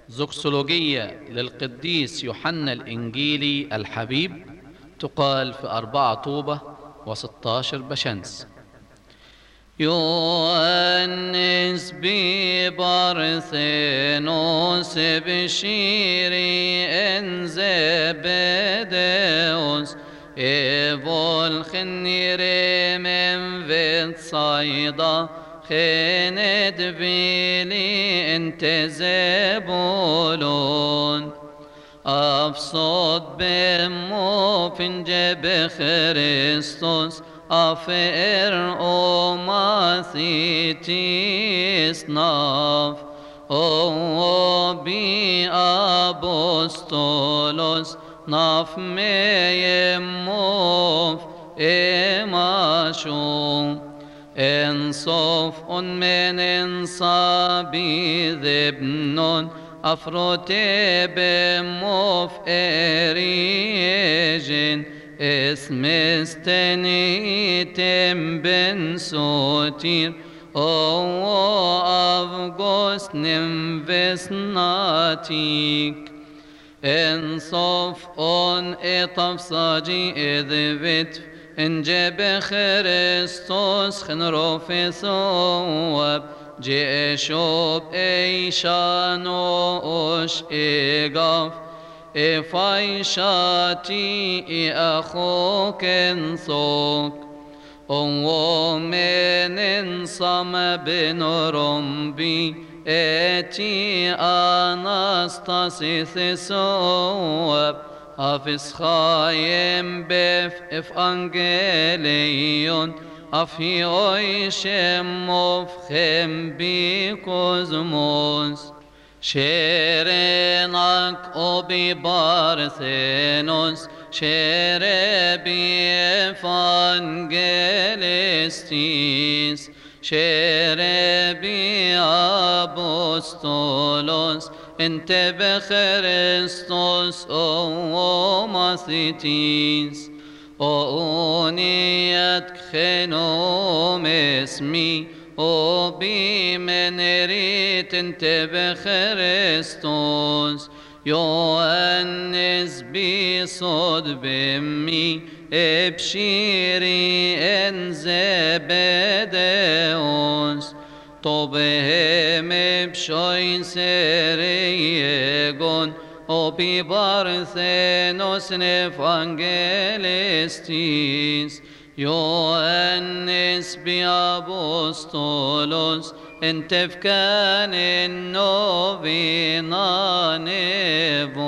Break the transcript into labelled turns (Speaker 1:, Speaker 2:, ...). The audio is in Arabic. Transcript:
Speaker 1: زوكسولوجية للقديس يوحنا الإنجيلي الحبيب تقال في 4 طوبة و16 بشمس. يوانس ببارثينوس بشيري ان زبداوس ايفول خنيري من فيت صيدا خند بيلي انت زبولون أفصد بمو فنجب خريستوس أفئر أماثيتيس ناف أو بي أبوستولوس ناف ميموف إماشو إنصف من إنصابي ذبنون أفروتي بموف إريجين اسم استنيتم بن سوتير أو أفغوس نمفس ناتيك إنصف أن إطف صاجي إذ إن جب خريستوس خنروفي صواب جيشوب إيشانوش إيقاف إفايشاتي أخوك انصوك ومن انصم بن رمبي اتي أناستاسيث سواب أفس خايم بف إف أنجليون أفي أويشم مفخم بكوزموس شيرينك أبي بارثينوس شيربي إفانجلستيس شيربي أبوستولوس انت بخريستوس أو ماثيتيس أونيت خنوم اسمي وبي من ريت انت بخريستوس يوانس بي صد بمي ابشيري ان زبداوس طبهم بشوي سريقون وبي بارثينوس نفانجلستيس يوانس بأبوستولوس انت فكان النوفينا نيفو